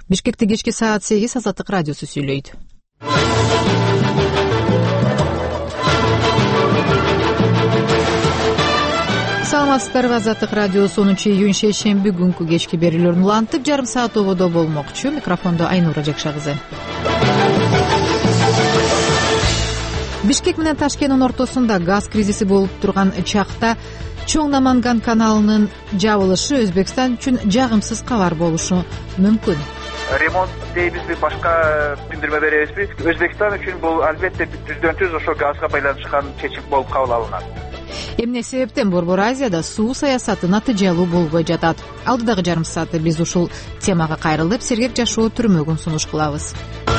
Бишкекте кечки саат 8 Азаттык радиосу сүйлөйт. Саламатсыздарбы, Азаттык радиосу 10 июнь шейшемби күнкү кечки берүүлөрүн улантып, жарым саат ободо болмокчу. Микрофондо Айнура Жакша кызы. Бишкек менен Ташкенттин ортосунда газ кризиси болуп турган чакта Чоң Наманган каналынын жабылышы Өзбекстан үчүн жагымсыз кабар болушу мүмкүн. Ремонт дейбизби, башка билдирме беребизби? Өзбекстан үчүн бул албетте 100% ошо газга байланышкан чечим болуп кабыл алынат. Эмне себептен Борбор Азияда суу саясаты натыйжалуу болбой жатат? Алдыдагы жарым саатта биз ушул темага кайрылып, сергек жашоо түрмөгүн сунуш кылабыз.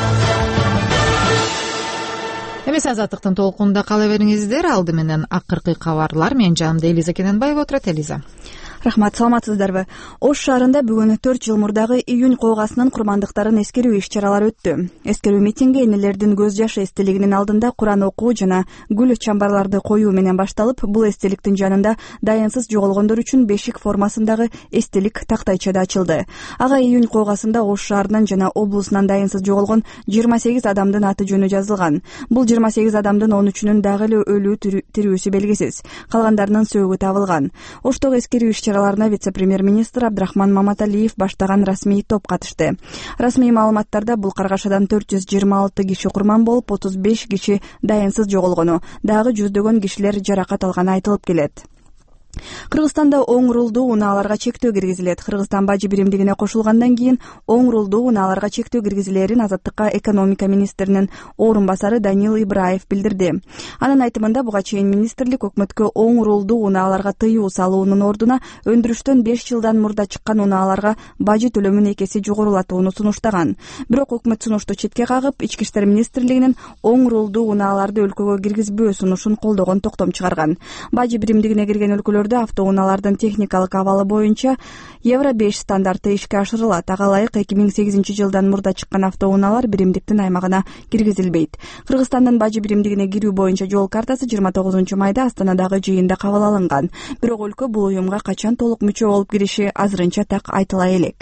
Эмес Азаттыктын толкунунда кала бериңиздер. Алды менен акыркы кабарлар. Мен жанымда Элиза Кененбаева отурат. Элиза. Рахмат, саламатсыздарбы? Ош шаарында бүгүн 4 жыл мурдагы июнь коогасынын курмандыктарын эскерүү иш-чаралары өттү. Эскерүү митинги энелердин көз жашы эстелигинин алдында Куран окуу жана гүл чамбарларды коюу менен башталып, бул эстеликтин жанында дайынсыз жоголгондор үчүн бешик формасындагы эстелик тактайчада ачылды. Ага июнь коогасында Ош шаарынан жана облусунан дайынсыз жоголгон 28 адамдын аты жөнү жазылган. Бул 28 адамдын 13-үнүн дагы эле өлүү тирүүсү белгисиз. Калгандарынын сөөгү табылган. Оштогу эскерүү иш-чараларына вице-премьер-министр Абдрахман Маматалиев баштаган расмий топ катышты. Расмий маалыматтарда бул каргашадан 426 киши курман болуп, 35 киши дайынсыз жоголгону, дагы жүздөгөн кишилер жаракат алганы айтылып келет. Кыргызстанда оң рулдуу унааларга чектөө киргизилет. Кыргызстан бажы биримдигине кошулгандан кийин оң рулдуу унааларга чектөө киргизилерин Азаттыкка экономика министринин орун басары Данил Ибраев билдирди. Анын айтымында буга чейин министрлик өкмөткө оң рулдуу унааларга тыюу салуунун ордуна өндүрүштөн 5 жылдан мурда чыккан унааларга бажы төлөмүн экеси жогорулатууну сунуштаган. Бирок өкмөт сунушту четке кагып, Ички иштер министрлигинин оң рулдуу унааларды өлкөгө киргизбөө сунушун колдогон токтом чыгарган. Бажы биримдигине кирген өлкөлөрдө автоунаалардын техникалык абалы боюнча Евро 5 стандарты ишке ашырылат. Ага ылайык 2008 жылдан мурда чыккан автоунаалар биримдиктин аймагына киргизилбейт. Кыргызстандын бажы биримдигине кирүү боюнча жол картасы 29 майда Астанадагы жыйында кабыл алынган. Бирок өлкө бул уюмга качан толук мүчө болуп кириши азырынча так айтыла элек.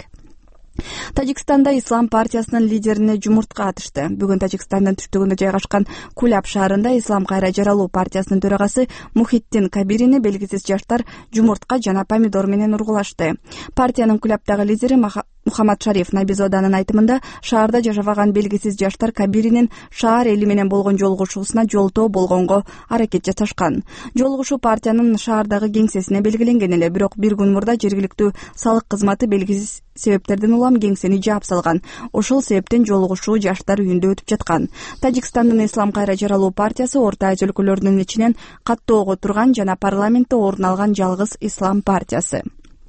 Тажикстанда Ислам партиясынын лидерине жумуртка атышты. Бүгүн Тажикстандын түштүгүндө жайгашкан Куляб шаарында Ислам кайра жаралуу партиясынын төрагасы Мухиттин Кабирини белгисиз жаштар жумуртка жана помидор менен ургулашты. Партиянын Кулябдагы лидери Мухаммад Шариф Набизоданын айтымында, шаарда жашабаган белгисиз жаштар Кабиринин шаар эли менен болгон жолугушуусуна жолтоо болгонго аракет жасашкан. Жолугушуу партиянын шаардагы кеңсесине белгиленген эле, бирок бир күн мурда жергиликтүү салык кызматы белгисиз себептерден улам кеңсени жаап салган. Ошол себептен жолугушуу жаштар үйүндө өтүп жаткан. Тажикстандын Ислам кайра жаралуу партиясы Орто Азия өлкөлөрүнүн ичинен каттоого турган жана парламентте орун алган жалгыз Ислам партиясы.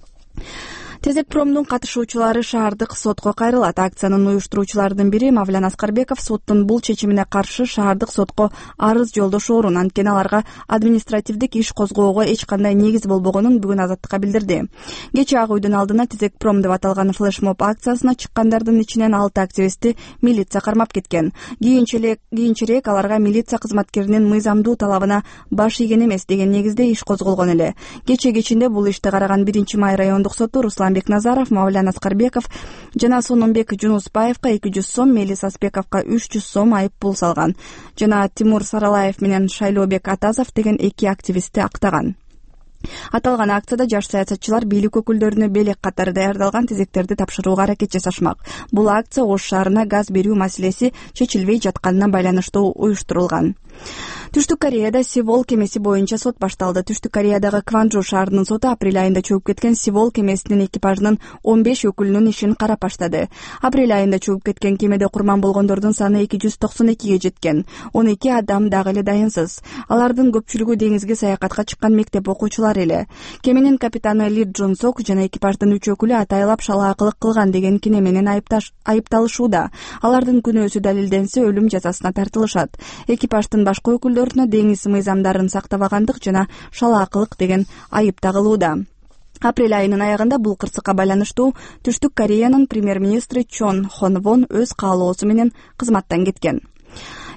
Тезекпромдун катышуучулары шаардык сотко кайрылат. Акциянын уюштуруучуларынын бири Мавлян Аскарбеков соттун бул чечимине каршы шаардык сотко арыз жолдошоорун, анткени аларга административдик иш козгоого эч кандай негиз болбогонун бүгүн Азаттыкка билдирди. Кечээ Ак үйдүн алдына Тезекпром деп аталган флешмоб акциясына чыккандардын ичинен 6 активистти милиция кармап кеткен. Кийинчерээк аларга милиция кызматкеринин мыйзамдуу талабына баш ийген эмес деген негизде иш козголгон эле. Кечээ кечинде бул ишти караган 1-май райондук соту Русланбек Назаров, Мавлян Аскарбеков жана Сонунбек Жунусбаевка 200 сом, Мелис Аспековка 300 сом айып пул салган. Жана Тимур Саралаев менен Шайлообек Атазов деген 2 активистти актаган. Аталган акцияда жаш саясатчылар бийлик өкүлдөрүнө белек катары даярдалган тезектерди тапшырууга аракет жасашмак. Бул акция Ош шаарына газ берүү маселеси чечилбей жатканына байланыштуу уюштурулган. Түштүк Кореяда Севол кемеси боюнча сот башталды. Түштүк Кореядагы Кванжу шаарынын соту апрель айында чөгүп кеткен Севол кемесинин экипажынын 15 өкүлүнүн ишин карап баштады. Апрель айында чөгүп кеткен кемеде курман болгондордун саны 292ге жеткен. 12 адам дагы эле дайынсыз. Алардын көпчүлүгү деңизге саякатка чыккан мектеп окуучулары эле. Кеменин капитаны Ли Джун Сок жана экипаждын 3 өкүлү атайлап шалаакылык кылган деген кине менен айыпталышууда. Алардын күнөөсү далилденсе өлүм жазасына тартылышат. Экипаждын башка өкүлдөрүнө деңиз мыйзамдарын сактабагандык жана шалаакылык деген айып тагылууда. Апрель айынын аягында бул кырсыкка байланыштуу Түштүк Кореянын премьер-министри Чон Хон Вон өз каалоосу менен кызматтан кеткен.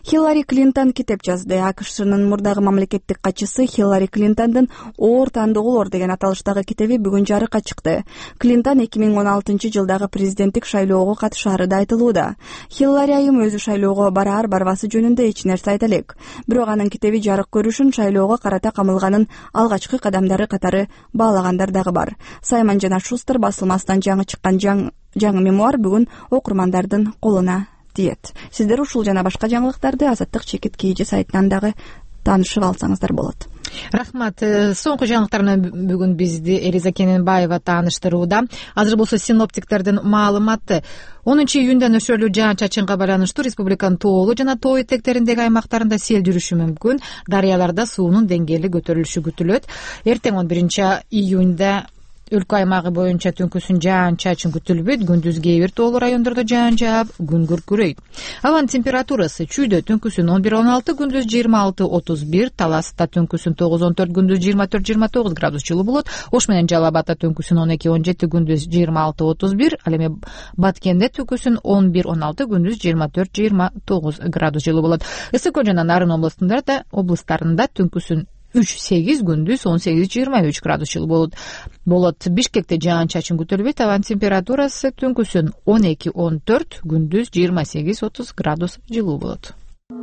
Хиллари Клинтон китеп жазды. АКШнын мурдагы мамлекеттик катчысы Хиллари Клинтондун оор тандоолор деген аталыштагы китеби бүгүн жарыкка чыкты. Клинтон 2016-жылдагы президенттик шайлоого катышаары да айтылууда. Хиллари айым өзү шайлоого бараар барбасы жөнүндө эч нерсе айта элек. Бирок анын китеби жарык көрүшүн шайлоого карата камылганын алгачкы кадамдары катары баалагандар дагы бар. Саймон жана Шустер басылмасынан жаңы чыккан жаңы мемуар бүгүн окурмандардын колуна тиет. Сиздер ушул жана башка жаңылыктарды Азаттык чекит KG сайтынан дагы таанышып алсаңыздар болот. Рахмат. Соңку жаңылыктар менен бүгүн бизди Элиза Кененбаева тааныштырууда. Азыр болсо синоптиктердин маалыматы 10-июнда нөшөрлүү жаан-чачынга байланыштуу республиканын тоолуу жана тоо этектериндеги аймактарында сел жүрүшү мүмкүн. Дарыяларда суунун деңгээли көтөрүлүшү күтүлөт. Эртең 11-июнда өлкө аймагы боюнча түнкүсүн жаан-чачын күтүлбөйт. Күндүз кээ бир тоолуу райондордо жаан жаап, күн күркүрөйт. Абанын температурасы чүйдө түнкүсүн 11-16, күндүз 26-31, Таласта түнкүсүн 9-14, күндүз 24-29 градус жылуу болот. Ош менен Жалал Абадта түнкүсүн 12-17, күндүз 26-31, ал эми Баткенде түнкүсүн 11-16, күндүз 24-29 градус жылуу болот. Ысык Көл жана Нарын облустарында түнкүсүн 3-8, күндүз 18-23 градус жылуу болот. Бишкекте жаан-чачын күтүлбөйт. Абанын температурасы түнкүсүн 12-14, күндүз 28-30 градус жылуу болот.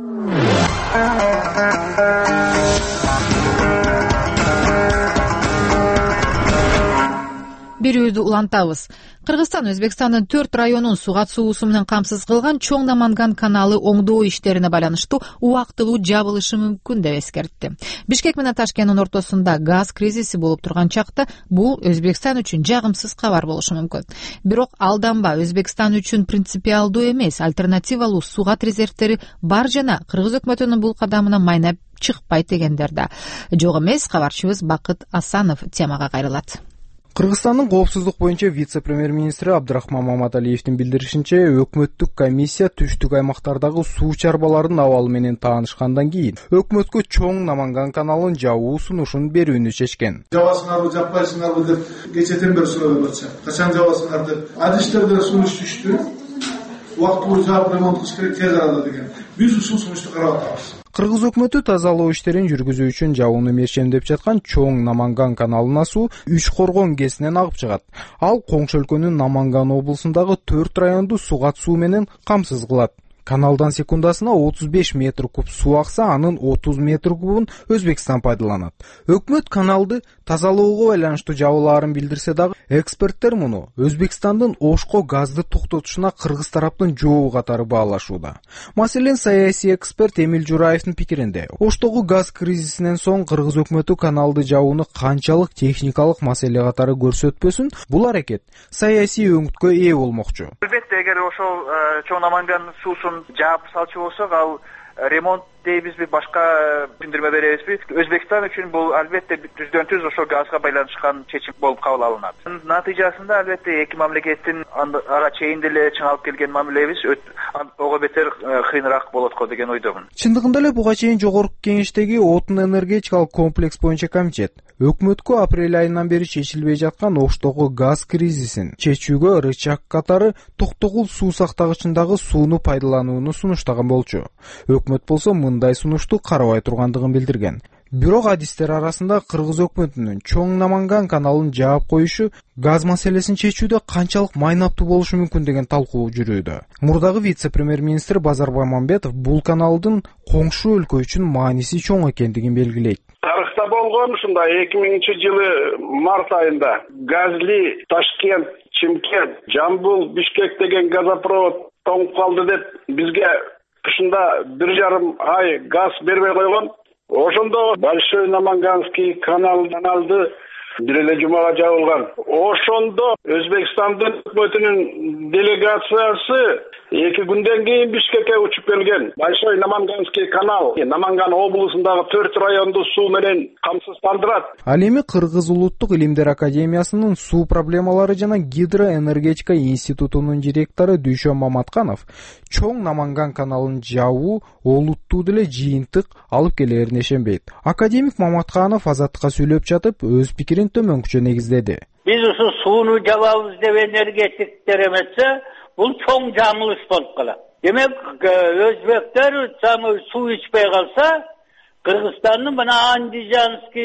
Бирүүдү улантабыз. Кыргызстан Өзбекстандын 4 районун сугат суусу менен камсыз кылган Чоң Наманган каналы оңдоо иштерине байланыштуу убактылуу жабылышы мүмкүн деп эскертти. Бишкек менен Ташкенттин ортосунда газ кризиси болуп турган чакта бул Өзбекстан үчүн жагымсыз кабар болушу мүмкүн. Бирок алданба, Өзбекстан үчүн принципиалдуу эмес, альтернативалуу сугат резервтери бар жана Кыргыз өкмөтүнүн бул кадамына майнап чыкпайт дегендер да жок эмес. Кабарчыбыз Бакыт Асанов темага кайрылат. Кыргызстандын коопсуздук боюнча вице-премьер-министри Абдрахман Маматалиевдин билдиришинче, өкмөттүк комиссия түштүк аймактардагы суу чарбаларынын абалы менен таанышкандан кийин өкмөткө Чоң Наманган каналын жабуу сунушун берүүнү чечкен. Жабасыңарбы, жаппайсыңарбы деп кечеден бери сурап атышат. Качан жабасыңар деп. Адиштерде сунуш түштү. Убактылуу жаап ремонт кылыш керек тез арада деген. Биз ушул сунушту карап атабыз. Кыргыз өкмөтү тазалоо иштерин жүргүзүү үчүн жабууну мерчемдеп жаткан Чоң Наманган каналына суу Үч Коргон ГЭСинен агып чыгат. Ал коңшу өлкөнүн Наманган облусундагы 4 районду сугат суу менен камсыз кылат. Каналдан секундасына 35 метр куб суу акса, анын 30 метр кубун Өзбекстан пайдаланат. Өкмөт каналды тазалоого байланыштуу жабылаарын билдирсе дагы, эксперттер муну Өзбекстандын Ошко газды токтотушуна Кыргыз тараптын жообу катары баалашууда. Маселен, саясий эксперт Эмил Жураевдин пикиринде, Оштогу газ кризисинен соң Кыргыз өкмөтү каналды жабууну канчалык техникалык маселе катары көрсөтпөсүн, бул аракет саясий өңүткө ээ болмокчу. Албетте, эгер ошол Чоң Наманган суусун жаап салчу болсок, ал ремонт дейбизби, башка билдирме беребизби? Өзбекстан үчүн бул албетте түздөн-түз ошо газга байланышкан чечим болуп кабыл алынат. Натыйжасында албетте эки мамлекеттин ара чейин деле чыңалып келген мамилебиз ого бетер кыйыныраак болот го деген ойдомун. Чындыгында эле буга чейин жогорку кеңештеги отун энергетикалык комплекс боюнча комитет өкмөткө апрель айынан бери чечилбей жаткан Оштогу газ кризисин чечүүгө рычаг катары Токтогул суу сактагычындагы сууну пайдаланууну сунуштаган болчу. Өкмөт болсо мындай сунушту карабай тургандыгын билдирген. Бирок адистер арасында Кыргыз өкмөтүнүн Чоң Наманган каналын жаап коюшу газ маселесин чечүүдө канчалык майнаптуу болушу мүмкүн деген талкуу жүрүүдө. Мурдагы вице-премьер-министр Базарбай Мамбетов бул каналдын коңшу өлкө үчүн мааниси чоң экендигин белгилейт. Тарыхта болгон ушундай 2000-жылы март айында Газли, Ташкент, Чимкент, Жамбыл, Бишкек деген газопровод тоңуп калды деп бизге ушунда 1,5 ай газ бербей койгон. Ошондо Большой Наманганский каналды бир эле жумага жабылган. Ошондо Өзбекстандын өкмөтүнүн делегациясы 2 күндөн кийин Бишкекке учуп келген. Большой Наманганский канал Наманган облусундагы 4 районду суу менен камсыздандырат. Ал эми Кыргыз улуттук илимдер академиясынын суу проблемалары жана гидроэнергетика институтунун директору Дүйшөн Маматканов Чоң Наманган каналын жабуу олуттуу деле жыйынтык алып келерине ишенбейт. Академик Маматканов Азаттыкка сүйлөп жатып өз пикирин төмөнкүчө негиздеди. Биз ушу сууну жабабыз деп энергетиктер эметсе, бул чоң жаңылыш болуп калат. Demek Özbekler su içmeye kalsa Kırgızistan'ın bana Andijanski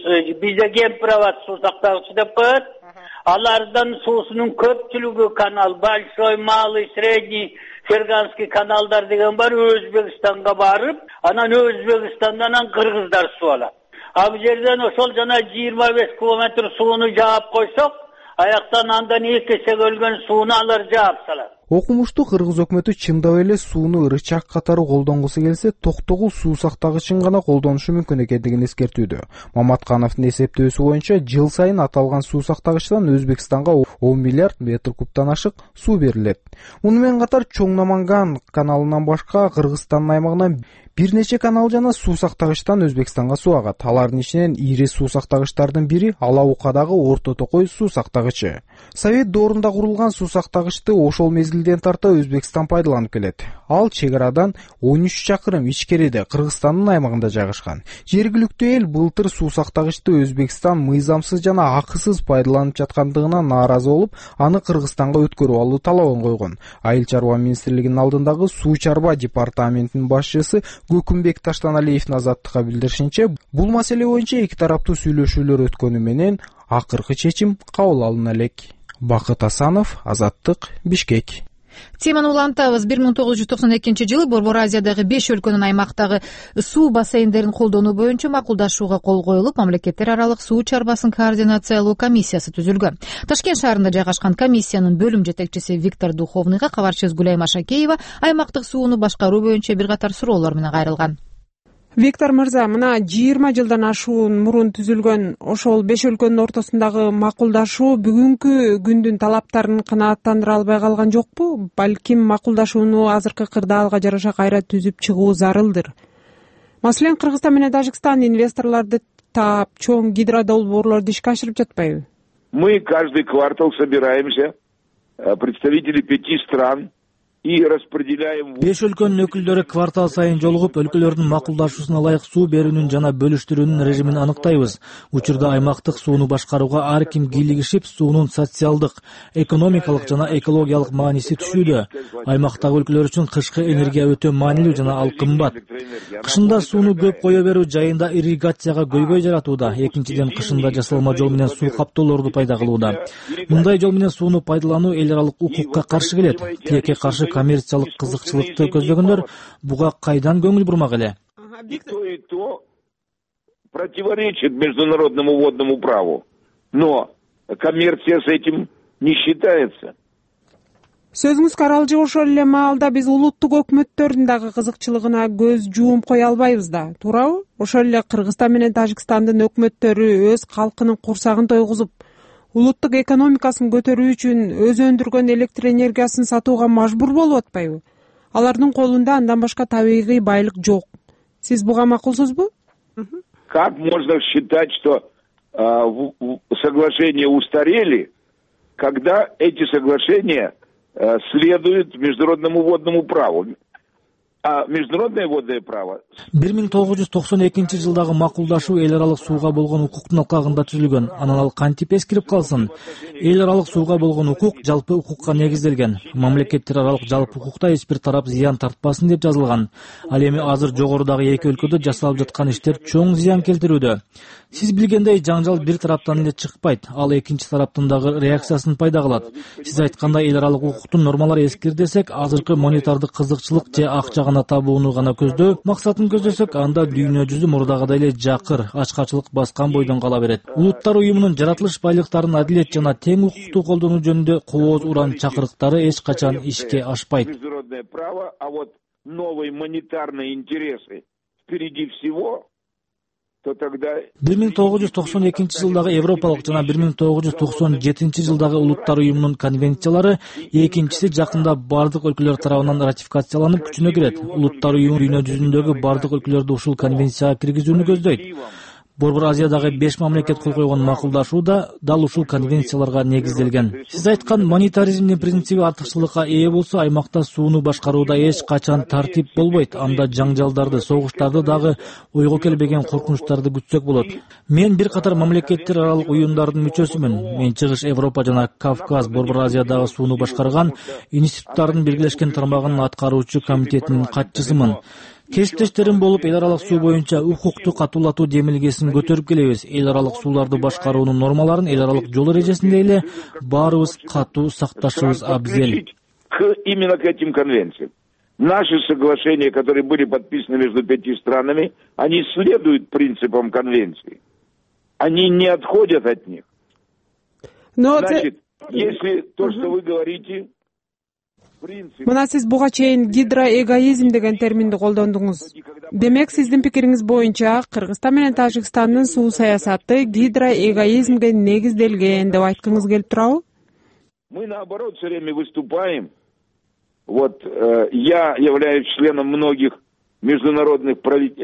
bize Gempravat su saktağısı da koyar. Alardan susunun köpçülüğü kanal, Большой, Малый, Средний, Ferganski kanallar degen var, Özbekistan'a barıp, anan Özbekistan'dan Kırgızlar su alar. Abi yerden oşol jana 25 kilometre suunu jağıp koysak, ayaktan andan 2 kese ölgen suunu alır jağıp salar. Окумуштуу кыргыз өкмөтү чындап эле сууну ырычак катары колдонгусу келсе, токтогул суу сактагычын гана колдонушу мүмкүн экендигин эскертүүдө. Маматкановдун эсептөөсү боюнча жыл сайын аталган суу сактагычтан Өзбекстанга 10 миллиард метр кубтан ашык суу берилет. Муну менен катар Чоң Наманган каналынан башка Кыргызстандын аймагынан бир нече канал жана суу сактагычтан Өзбекстанга суу агат. Алардын ичинен ири суу сактагычтардын бири Ала Укадагы Орто Токой суу сактагычы. Совет доорунда курулган суу сактагычты ошол мезгилден тарта Өзбекстан пайдаланып келет. Ал чек арадан 13 чакырым ичкериде Кыргызстандын аймагында жайгашкан. Жергиликтүү эл былтыр суу сактагычты Өзбекстан мыйзамсыз жана акысыз пайдаланып жаткандыгына нааразы болуп, аны Кыргызстанга өткөрүп алуу талабын койгон. Айыл чарба министрлигинин алдындагы суу чарба департаментинин башчысы Көкүмбек Таштаналиевдин Азаттыкка билдиришинче, бул маселе боюнча эки тараптуу сүйлөшүүлөр өткөнү менен акыркы чечим кабыл алына элек. Бакыт Асанов, Азаттык, Бишкек. Теманы улантабыз. 1992-жылы Борбор Азиядагы 5 өлкөнүн аймактагы суу бассейндерин колдонуу боюнча макулдашууга кол коюлуп, мамлекеттер аралык суу чарбасын координациялоо комиссиясы түзүлгөн. Ташкент шаарында жайгашкан комиссиянын бөлүм жетекчиси Виктор Духовныйга кабарчыбыз Гүлайма Шакеева аймактык сууну башкаруу боюнча бир катар суроолор менен кайрылган. Виктор мырза, мына 20 жылдан ашуун мурун түзүлгөн ошол 5 өлкөнүн ортосундагы макулдашуу бүгүнкү күндүн талаптарын канааттандыра албай калган жокпу? Балким макулдашууну азыркы кырдаалга жараша кайра түзүп чыгуу зарылдыр. Маселен, Кыргызстан менен Тажикстан инвесторлорду таап, чоң гидродолбоорлорду ишке ашырып жатпайбы? Мы каждый квартал собираемся, представители 5 стран, и распределяем. 5 өлкөнүн өкүлдөрү квартал сайын жолугуп, өлкөлөрдүн макулдашуусуна ылайык суу берүүнүн жана бөлүштүрүүнүн режимин аныктайбыз. Учурда аймактык сууну башкарууга ар ким кийлигишип, суунун социалдык, экономикалык жана экологиялык мааниси түшүүдө. Аймактагы өлкөлөр үчүн кышкы энергия өтө маанилүү жана ал кымбат. Кышында сууну көп кое берүү жайында ирригацияга көйгөй жаратууда. Экинчиден, кышында жасалма жол менен суу каптоолорду пайда кылууда. Мындай жол менен сууну пайдалануу эл аралык укукка каршы келет. Тилекке каршы коммерциялык кызыкчылыкты көздөгөндөр буга кайдан көңүл бурмак эле? И то противоречит международному водному праву. Но коммерция с этим не считается. Сөзүңүз каралжы, ошол эле маалда биз улуттук өкмөттөрдүн дагы кызыкчылыгына көз жууп кое албайбыз да, туурабы? Ошол эле Кыргызстан менен Тажикстандын өкмөттөрү өз калкынын курсагын тойгузуп, улуттук экономикасын көтөрүү үчүн өз өндүргөн электр энергиясын сатууга мажбур болуп атпайбы? Алардын колунда андан башка табигый байлык жок. Сиз буга макулсузбу? Как можно считать, что соглашения устарели, когда эти соглашения следуют международному водному праву? А международное водное право 1992-жылдагы макулдашуу эл аралык сууга болгон укуктун алкагында түзүлгөн. Анан ал кантип эскирип калсын? Эл аралык сууга болгон укук жалпы укукка негизделген. Мамлекеттер аралык жалпы укукта эч бир тарап зыян тартпасын деп жазылган. Ал эми азыр жогорудагы эки өлкөдө жасалып жаткан иштер чоң зыян келтирүүдө. Сиз билгендей, жаңжал бир тараптан эле чыкпайт, ал экинчи тараптын дагы реакциясын пайда кылат. Сиз айткандай эл аралык укуктун нормалары эскир десек, азыркы монетардык кызыкчылык же акча гана табууну гана көздөө, максатын көздөсөк, анда дүйнө жүзү мурдагыдай эле жакыр, ачкачылык баскан бойдон кала берет. Улуттар уюмунун жаратылыш байлыктарын адилет жана тең укуктуу колдонуу жөнүндө кооз уран чакырыктары эч качан ишке ашпайт. Международное право, а вот новые монетарные интересы впереди всего. 1992-жылдагы Европалык жана 1997-жылдагы Улуттар уюмунун конвенциялары экинчиси жакында бардык өлкөлөр тарабынан ратификацияланып күчүнө кирет. Улуттар уюму дүйнө жүзүндөгү бардык өлкөлөрдү ушул конвенцияга киргизүүнү көздөйт. Борбор Азиядагы 5 мамлекет кол койгон макулдашуу да дал ушул конвенцияларга негизделген. Сиз айткан монетаризмдин принциби артыкчылыкка ээ болсо, аймакта сууну башкарууда эч качан тартип болбойт. Анда жаңжалдарды, согуштарды дагы ойго келбеген коркунучтарды күтсөк болот. Мен бир катар мамлекеттер аралык уюмдардын мүчөсүмүн. Мен Чыгыш Европа жана Кавказ, Борбор Азиядагы сууну башкарган институттардын Биргелешкен тармагынын аткаруучу комитетинин катчысымын. Кесиптештерим болуп, эл аралык суу боюнча укукту катуулатуу демилгесин көтөрүп келебиз. Эл аралык сууларды башкаруунун нормаларын эл аралык жол эрежесинде эле баарыбыз катуу сакташыбыз абзел. Именно к этим конвенциям. Наши соглашения, которые были подписаны между 5 странами, они следуют принципам конвенции. Они не отходят от них. Значит, если то, что вы говорите... Мына сиз буга чейин гидроэгоизм деген терминди колдондуңуз. Демек, сиздин пикириңиз боюнча Кыргызстан менен Тажикстандын суу саясаты гидроэгоизмге негизделген деп айткыңыз келип турабы? Мы наоборот все время выступаем. Вот я являюсь членом многих международных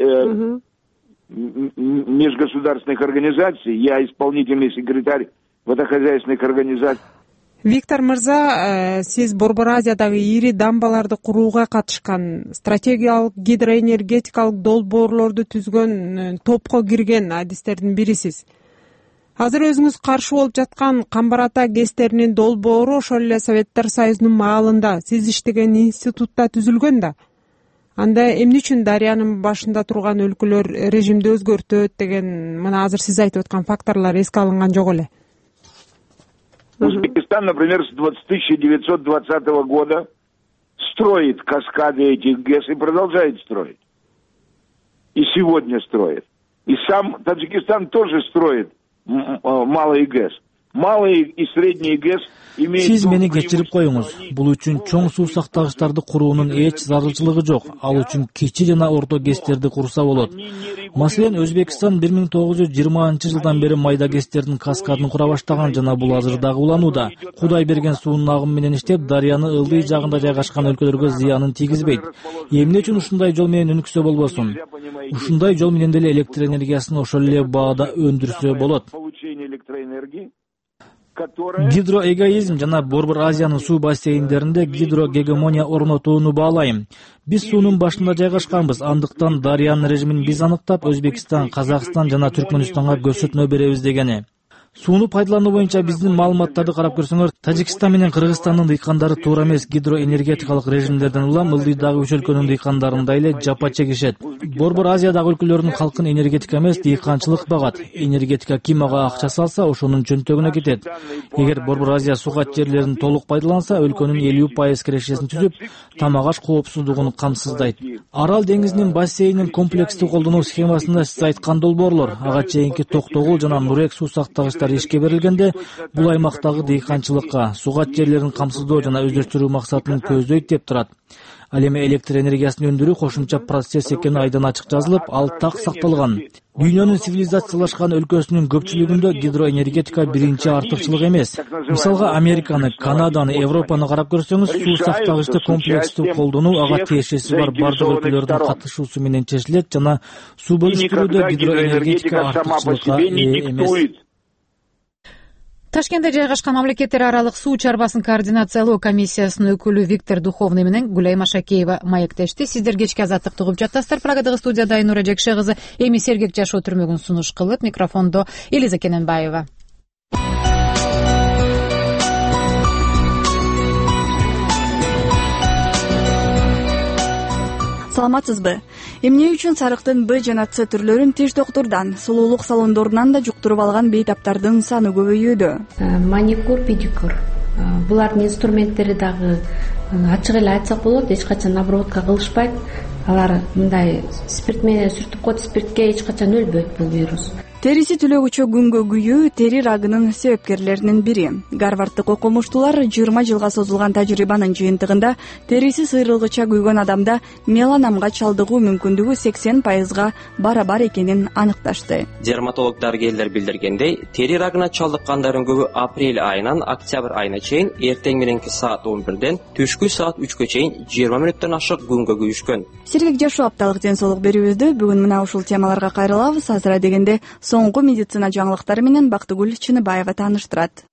межгосударственных организаций. Я исполнительный секретарь водохозяйственных организаций. Виктор мырза, сиз Борбор Азиядагы ири дамбаларды курууга катышкан, стратегиялык гидроэнергетикалык долбоорлорду түзгөн топко кирген адистердин бирисиз. Азыр өзүңүз каршы болуп жаткан Камбар Ата ГЭСтеринин долбоору ошол эле Советтер Союзунун маалында сиз иштеген институтта түзүлгөн да. Анда эмне үчүн дарыянын башында турган өлкөлөр режимди өзгөртөт деген мына азыр сиз айтып аткан факторлор эске алынган жок эле? Узбекистан, например, с 1920 года строит каскады этих ГЭС и продолжает строить. И сегодня строит. И сам Таджикистан тоже строит малые ГЭС. Малые и средние ГЭС имеют... Сиз мени кечирип коюңуз. Бул үчүн чоң суу сактагычтарды куруунун эч зарылчылыгы жок. Ал үчүн кичи жана орто ГЭСтерди курса болот. Маселен, Өзбекстан 1920 жылдан бери майда ГЭСтердин каскадын кура баштаган жана бул азыр дагы уланууда. Кудай берген суунун агымы менен иштеп, дарыянын ылдый жагында жайгашкан өлкөлөргө зыянын тийгизбейт. Эмне үчүн ушундай жол менен өнүксө болбосун? Ушундай жол менен деле электр энергиясын ошол эле баада өндүрсө болот. Гидроэгоизм жана Борбор Азиянын суу бассейндеринде гидрогегемония орнотууну баалайм. Биз суунун башында жайгашканбыз, андыктан дарыянын режимин биз аныктап, Өзбекстан, Казакстан жана Түркмөнстанга көрсөтмө беребиз дегени. Сууну пайдалануу боюнча биздин маалыматтарды карап көрсөңөр, Тажикстан менен Кыргызстандын дыйкандары туура эмес гидроэнергетикалык режимдерден улам ылдыйдагы үч өлкөнүн дыйкандарындай эле жапа чегишет. Борбор Азиядагы өлкөлөрдүн калкын энергетика эмес, дыйканчылык багат. Энергетика ким ага акча салса, ошонун чөнтөгүнө кетет. Эгер Борбор Азия сугат жерлерин толук пайдаланса, өлкөнүн 50% кирешесин түзүп, тамак-аш коопсуздугун камсыздайт. Арал деңизинин бассейнин комплекстүү колдонуу схемасында сиз айткан долбоорлор, ага чейинки Токтогул жана Нурек суу сактагычтары ишке берилгенде, бул аймактагы дыйканчылыкка, сугат жерлерин камсыздоо жана өздөштүрүү максатын көздөйт деп турат. Ал эми электр энергиясын өндүрүү кошумча процесс экени айдан ачык жазылып, ал так сакталган. Дүйнөнүн цивилизациялашкан өлкөсүнүн көпчүлүгүндө гидроэнергетика биринчи артыкчылык эмес. Мисалга Американы, Канаданы, Европаны карап көрсөңүз, суу сактагычты комплекстүү колдонуу ага тиешеси бар бардык өлкөлөрдүн катышуусу менен чечилет жана суу бөлүштүрүүдө гидроэнергетика артыкчылыкка ээ эмес. Ташкентте жайгашкан мамлекеттер аралык суу чарбасын координациялоо комиссиясынын өкүлү Виктор Духовный менен Гүлай Машакеева маектешти. Сиздер кечки азаттыкты угуп жатасыздар. Прагадагы студияда Айнура Жекше кызы эми сергек жашоо түрмөгүн сунуш кылып, микрофондо Элиза Кененбаева. Саламатсызбы? Эмне үчүн сарыктын Б жана С түрлөрүн тиш доктурдан, сулуулук салондорунан да жуктуруп алган бейтаптардын саны көбөйүүдө? Маникур, педикур. Булардын инструменттери дагы ачык эле айтсак болот, эч качан обработка кылышпайт. Алар мындай спирт менен сүртүп коет, спиртке эч качан өлбөйт бул вирус. Териси түлөгүчө күнгө күйүү тери рагынын себепкерлеринин бири. Гарварддык окумуштуулар 20 жылга созулган тажрыйбанын жыйынтыгында териси сыйрылгыча күйгөн адамда меланомго чалдыгуу мүмкүндүгү 80% барабар экенин аныкташты. Дерматолог дарыгерлер билдиргендей, тери рагына чалдыккандардын көбү апрель айынан октябрь айына чейин эртең мененки саат 11ден түшкү саат 3кө чейин 20 мүнөттөн ашык күнгө күйүшкөн. Сергек жашоо апталык ден соолук берүүбүздө бүгүн мына ушул темаларга кайрылабыз. Азыра дегенде соңку медицина жаңылыктары менен Бактыгүл Чыныбаева тааныштырат.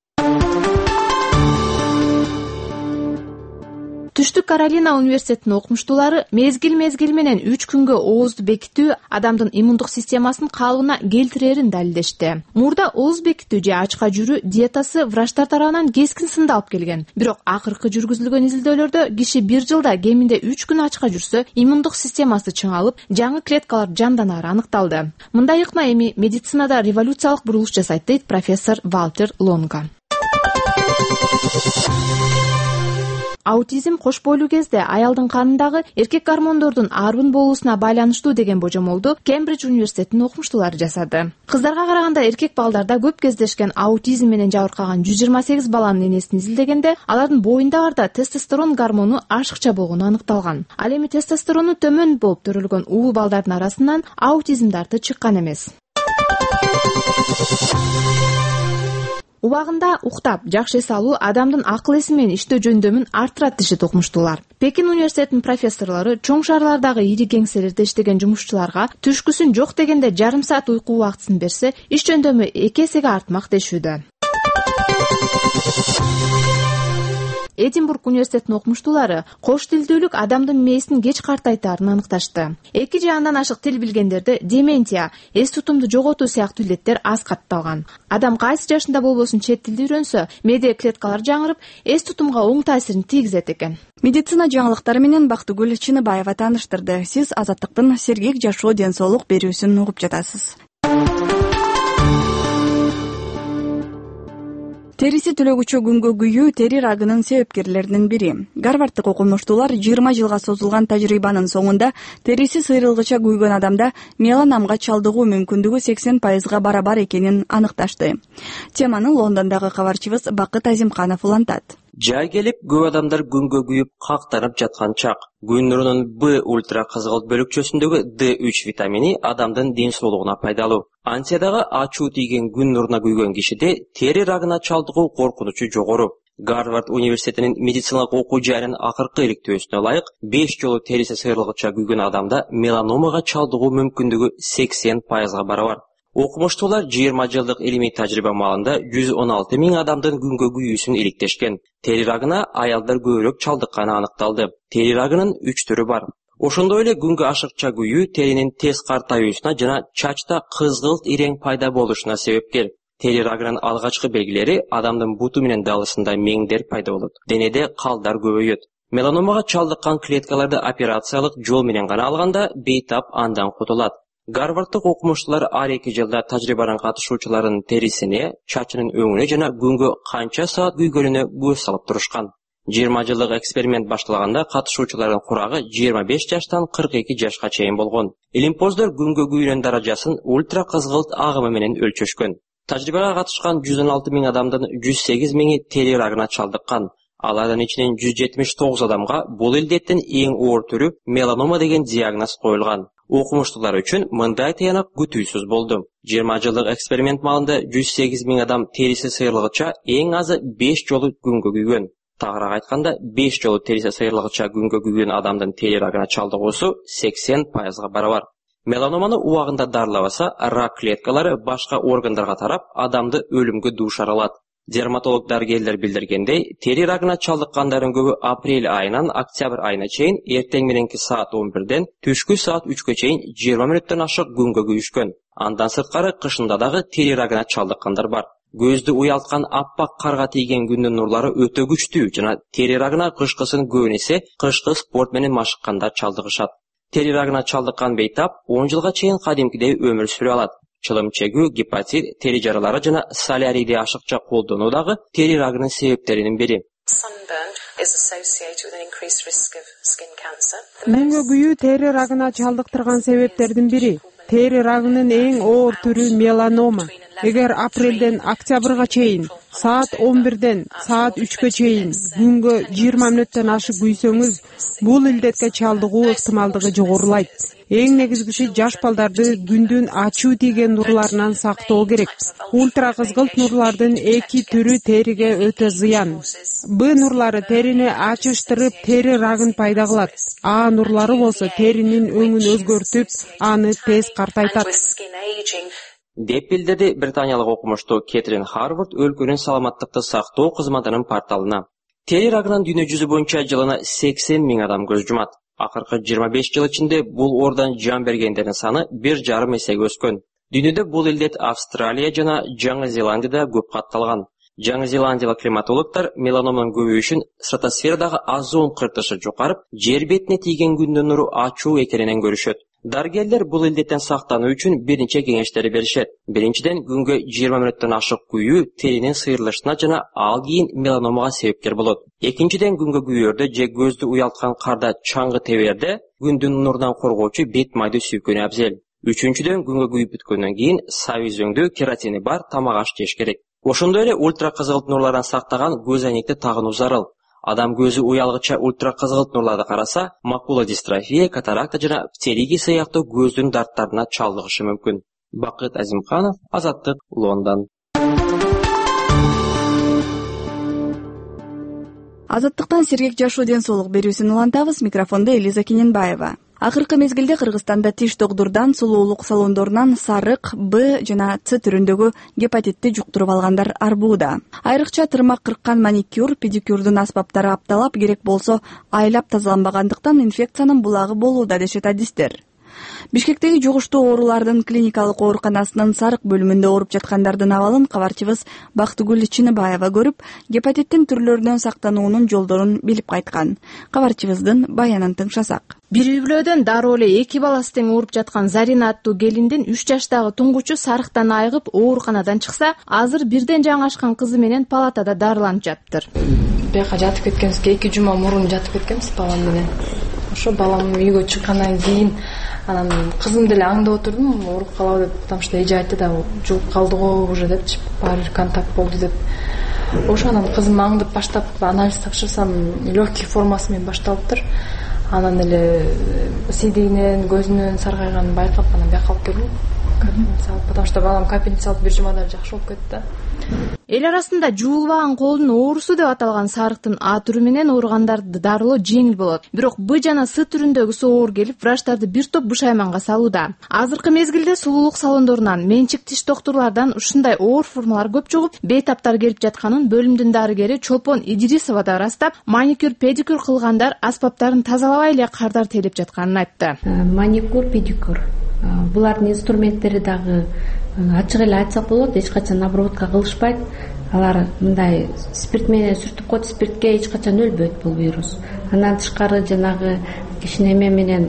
Түштүк Каролина университетинин окумуштуулары мезгил менен 3 күнгө оозду бекитүү адамдын иммундук системасын калыбына келтирерин далилдешти. Мурда ооз бекитүү же ачка жүрүү диетасы врачтар тарабынан кескин сындалып келген. Бирок акыркы жүргүзүлгөн изилдөөлөрдө киши 1 жылда кеминде 3 күн ачка жүрсө, иммундук системасы чыңалып, жаңы клеткалар жанданары аныкталды. Мындай ыкма эми медицинада революциялык бурулуш жасайт дейт профессор Валтер Лонга. Аутизм кош бойлуу кезде аялдын канындагы эркек гормондордун арбын болуусуна байланыштуу деген божомолду Кембридж университетинин окумуштуулары жасады. Кыздарга караганда эркек балдарда көп кездешкен аутизм менен жабыркаган 128 баланын энесин изилдегенде, алардын боюндагы тестостерон гормону ашыкча болгону аныкталган. Ал эми тестостерону төмөн болуп төрөлгөн уул балдардын арасынан аутизмдарды чыккан эмес. Убагында уктап, жакшы эс алуу адамдын акыл эси менен иштөө жөндөмүн арттырат дешет окумуштуулар. Пекин университетинин профессорлору чоң шаарлардагы ири кеңселерде иштеген жумушчуларга түшкүсүн жок дегенде жарым саат уйку убактысын берсе, иш жөндөмү 2 эсеге артмак дешүүдө. Эдинбург университетинин окумуштуулары кош тилдүүлүк адамдын мээсин кеч картайтаарын аныкташты. 2 же андан ашык тил билгендерде дементия, эс тутумду жоготуу сыяктуу илдеттер аз катталган. Адам кайсы жашында болбосун чет тилди үйрөнсө, мээде клеткалар жаңырып, эс тутумга оң таасирин тийгизет экен. Медицина жаңылыктары менен Бактыгүл Чыныбаева тааныштырды. Сиз Азаттыктын Сергек жашоо ден соолук берүүсүн угуп жатасыз. Териси түлөгүчө күнгө күйүү тери рагынын себепкерлеринин бири. Гарварддык окумуштуулар 20 жылга созулган тажрыйбанын соңунда териси сыйрылгыча күйгөн адамда меланомго чалдыгуу мүмкүндүгү 80% барабар экенин аныкташты. Теманы Лондондогу кабарчыбыз Бакыт Азимканов улантат. Жай келип, көп адамдар күнгө күйүп кактанып жаткан чак. Күн нурунун Б ультра кызгылт бөлүкчөсүндөгү D3 витамини адамдын ден соолугуна пайдалуу. Ансиядагы ачуу тийген күн нуруна күйгөн кишиде тери рагына чалдыгуу коркунучу жогору. Гарвард университетинин медициналык окуу жайынын акыркы иликтөөсүнө ылайык 5 жолу териси сыйрылгыча күйгөн адамда меланомага чалдыгуу мүмкүндүгү 80% барабар. Окумуштуулар 20 жылдык илимий тажрыйба маалында 116 000 адамдын күнгө күйүүсүн иликтешкен. Тери рагына аялдар көбүрөөк чалдыкканы аныкталды. Тери рагынын 3 түрү бар. Ошондой эле күнгө ашыкча күйүү теринин тез картаюусуна жана чачта кызгылт ирең пайда болушуна себепкер. Тери рагынын алгачкы белгилери адамдын буту менен далысында меңдер пайда болот. Денеде калдар көбөйөт. Меланомага чалдыккан клеткаларды операциялык жол менен гана алганда бейтап андан кутулат. Гарварддык окумуштуулар ар 2 жылда тажрыйбанын катышуучуларынын терисине, чачынын өңүнө жана күнгө канча саат күйгөнүнө көз салып турушкан. 20 жылдык эксперимент башталганда катышуучулардын курагы 25 жаштан 42 жашка чейин болгон. Илимпоздор күнгө күйүүнүн даражасын ультра кызгылт агымы менен өлчөшкөн. Тажрыйбага катышкан 116 000 адамдын 108 000 тери рагына чалдыккан. Алардын ичинен 179 адамга бул илдеттин эң оор түрү меланома деген диагноз коюлган. Окумуштуулар үчүн мындай тыянак күтүүсүз болду. 20 жылдык эксперимент маалында 108 000 адам териси сыйрылгыча эң азы 5 жолу күнгө күйгөн. Тагыраак айтканда 5 жолу териси сыйрылгыча күнгө күйгөн адамдын тери рагына чалдыгуусу 80% барабар. Меланоманы убагында дарылабаса, рак клеткалары башка органдарга тарап, адамды өлүмгө дуушар алат. Дерматолог дарыгерлер билдиргендей, тери рагына чалдыккандардын көбү апрель айынан октябрь айына чейин эртең мененки саат 11ден түшкү саат 3кө чейин 20 мүнөттөн ашык күнгө күйүшкөн. Андан сырткары кышында дагы тери рагына чалдыккандар бар. Көздү уялткан аппак карга тийген күндүн нурлары өтө күчтүү жана тери рагына кышкысын көбүнесе кышкы спорт менен машыккандар чалдыгышат. Тери рагына чалдыккан бейтап 10 жылга чейин кадимкидей өмүр сүрө алат. Чылым чегүү, гепатит, тери жаралары жана солярийди ашыкча колдонуу дагы тери рагынын себептеринин бири. Күнгө күйүү тери рагына чалдыктырган себептердин бири. тери рагынын эң оор түрү меланома. Эгер апрелден октябрга чейин саат 11ден саат 3гө чейин күнгө 20 мүнөттөн ашык күйсөңүз, бул илдетке чалдыгуу ыктымалдыгы жогорулайт. Эң негизгиси жаш балдарды күндүн ачуу тийген нурларынан сактоо керек. Ультра кызгылт нурлардын эки түрү териге өтө зыян. Б нурлары терини ачыштырып, тери рагын пайда кылат. А нурлары болсо теринин өңүн өзгөртүп, аны тез картайтат. деп билдирди британиялык окумуштуу Кетрин Харвард өлкөнүн саламаттыкты сактоо кызматынын порталына. Тери рагынан дүйнө жүзү боюнча жылына 80 000 адам көз жумат. Акыркы 25 жыл ичинде бул оордан жан бергендердин саны 1,5 эсеге өскөн. Дүйнөдө бул илдет Австралия жана Жаңы Зеландияда көп катталган. Жаңы Зеландиялык климатологдор меланомдун көбөйүшүн стратосферадагы озон кыртышы жукарып, жер бетине тийген күндүн нуру ачуу экенинен көрүшөт. Дарыгерлер бул илдеттен сактануу үчүн бир нече кеңештер беришет. Биринчиден, күнгө 20 мүнөттөн ашык күйүү теринин сыйрылышына жана ал кийин меланомага себепкер болот. Экинчиден, күнгө күйөрдө же көздү уялткан карда чаңгы теберде күндүн нурунан коргоочу бет майды сүйкөнү абзел. Үчүнчүдөн, күнгө күйүп бүткөндөн кийин сабизөңдө кератини бар тамак аш жеш керек. Ошондой эле ультра кызгылт нурлардан сактаган көз айнекти тагынуу зарыл. Адам көзү уялгыча ультра кызгылт нурларды караса, макула дистрофия, катаракта жана птериги сыяктуу көздүн дарттарына чалдыгышы мүмкүн. Бакыт Азимканов, Азаттык, Лондон. Азаттыктан сергек жашоо ден соолук берүүсүн улантабыз. Микрофондо Элиза Кененбаева. Акыркы мезгилде Кыргызстанда тиш доктордурдан, сулуулук салондорунан сарык, Б жана С түрүндөгү гепатитти жуктуруп алгандар арбууда. Айрыкча тырмак кырккан маникюр, педикюрдун аспаптары апталап, керек болсо айлап тазаланбагандыктан инфекциянын булагы болууда дешет адистер. Бишкектеги жугуштуу оорулардын клиникалык ооруканасынын сарык бөлүмүндө ооруп жаткандардын абалын кабарчыбыз Бактыгүл Чыныбаева көрүп, гепатиттин түрлөрүнөн сактануунун жолдорун билип кайткан. Кабарчыбыздын баянын тыңшасак. Бир үй бүлөдөн дароо эле 2 баласы тең ооруп жаткан Зарина аттуу келиндин 3 жаштагы туңгучу сарыктан айыгып ооруканадан чыкса, азыр бирден жаңышкан кызы менен палатада дарыланып жатыптыр. Бияка жатып кеткенбизге 2 жума мурун жатып кеткенбиз балам менен. Ошо балам үйгө чыккандан кийин анан кызым деле аңдап отурдум, ооруп калабы деп, потому что эже айтты да, жугуп калды го уже депчи, баары контакт болду деп. Ошо анан кызым аңдып баштап анализ тапшырсам, легкий формасы менен башталыптыр. Анан эле сидигинен, көзүнөн саргайганын байкап, анан бияка алып келдим. Потому что балам капельница алып бир жумада жакшы болуп кетти да. Эл арасында жуулбаган колдун оорусу деп аталган сарыктын А түрү менен ооругандарды дарылоо жеңил болот. Бирок Б жана С түрүндөгүсү оор келип, врачтарды бир топ бушайманга салууда. Азыркы мезгилде сулуулук салондорунан, менчик тиш доктурлардан ушундай оор формалар көп чыгып, бейтаптар келип жатканын бөлүмдүн дарыгери Чолпон Идрисова да ырастап, маникюр, педикюр кылгандар аспаптарын тазалабай эле кардар тейлеп жатканын айтты. Маникюр, педикюр булардын инструменттери дагы ачык эле айтсак болот, эч качан обработка кылышпайт. Алар мындай спирт менен сүртүп коет, спиртке эч качан өлбөйт бул вирус. Андан тышкары жанагы кичине менен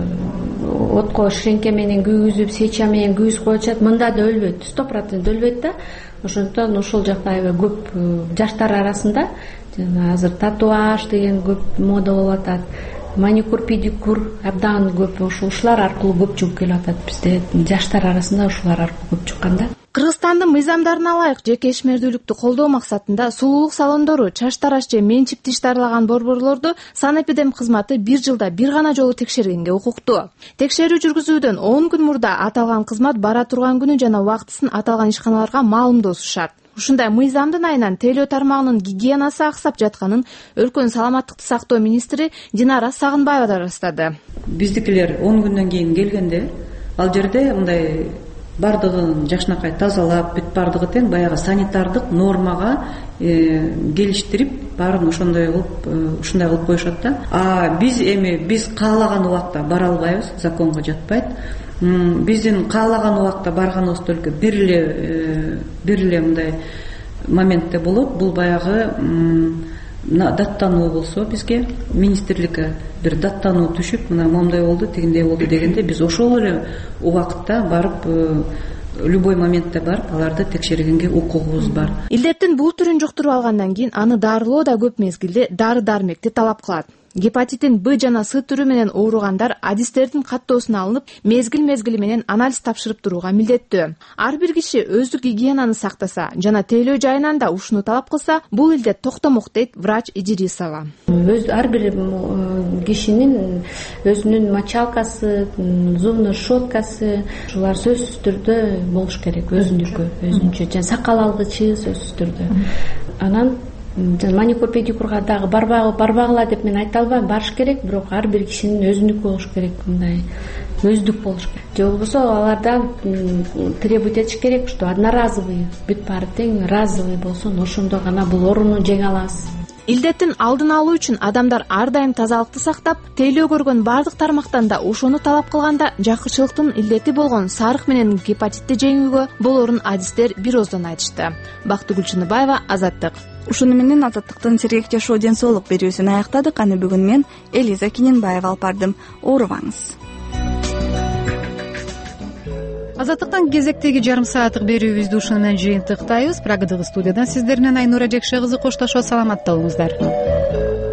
отко ширеңке менен күйгүзүп, свеча менен күйгүзүп коюшат, мында да өлбөйт, 100% өлбөйт да. Ошондон ушул жакта көп жаштар арасында азыр татуаж деген көп мода болуп атат. Маникюр, педикюр абдан көп, ушулар аркылуу көп чыгып келип атат бизде. Жаштар арасында ушулар аркылуу көп чыккан да. Кыргызстандын мыйзамдарына ылайык жеке ишмердүүлүктү колдоо максатында сулуулук салондору, чач тараш же менчик тиш дарылаган борборлорду санэпидем кызматы 1 жылда бир гана жолу текшергенге укуктуу. Текшерүү жүргүзүүдөн 10 күн мурда аталган кызмат бара турган күнү жана убактысын аталган ишканаларга маалымдоо сунушат. Ушундай мыйзамдын айынан тейлөө тармагынын гигиенасы аксап жатканын өлкөнүн саламаттыкты сактоо министри Динара Сагынбаева да ырастады. Биздикилер 10 күндөн кийин келгенде, ал жерде мындай бардыгын жакшынакай тазалап, бүт бардыгы тең баягы санитардык нормага келиштирип, баарын ошондой кылып коюшат да. Биз каалаган убакта бара албайбыз, законго жатпайт. Биздин каалаган убакта барганыбыз только бир эле мындай моментте болот. Бул баягы даттануу болсо бизге министрликке бир даттануу түшүп, мына момундай болду, тигиндей болду дегенде биз ошол эле убакытта барып, любой моментте барып аларды текшергенге укугубуз бар. Илдеттин бул түрүн жуктуруп алгандан кийин аны дарылоо да көп мезгилде дары-дармекти талап кылат. гепатитин Б жана С түрү менен ооругандар адистердин каттоосун алынып, мезгил менен анализ тапшырып турууга милдеттүү. Ар бир киши өздүк гигиенаны сактаса жана тейлөө жайынан да ушуну талап кылса, бул илдет токтомок, дейт врач Идирисова. Ар бир кишинин өзүнүн мочалкасы, зубной щеткасы, ушулар сөзсүз түрдө болуш керек, өзүнчө жана сакал алгычы сөзсүз түрдө. Анан маникюр педикюрга дагы барбагыла деп мен айта албайм, барыш керек, бирок ар бир кишинин өзүнүкү болуш керек, мындай өздүк болуш керек. Же болбосо алардан требовать этиш керек, что одноразовый, бүт баары тең разовый болсун, ошондо гана бул ооруну жеңе алабыз. Илдеттин алдын алуу үчүн адамдар ар дайым тазалыкты сактап, тейлөө көргөн бардык тармактан да ошону талап кылганда жакырчылыктын илдети болгон сарык менен гепатитти жеңүүгө болорун адистер бир ооздон айтышты. Бактыгүл Чыныбаева, Азаттык. Ушуну менен Азаттыктын сергек жашоо ден соолук берүүсүн аяктадык. Аны бүгүн мен Элиза Киненбаева алып бардым. Оорубаңыз. Азаттыктан кезектеги жарым сааттык берүүбүздү ушуну менен жыйынтыктайбыз. Прагадагы студиядан сиздер менен Айнура Жекше кызы коштошот. Саламатта болуңуздар.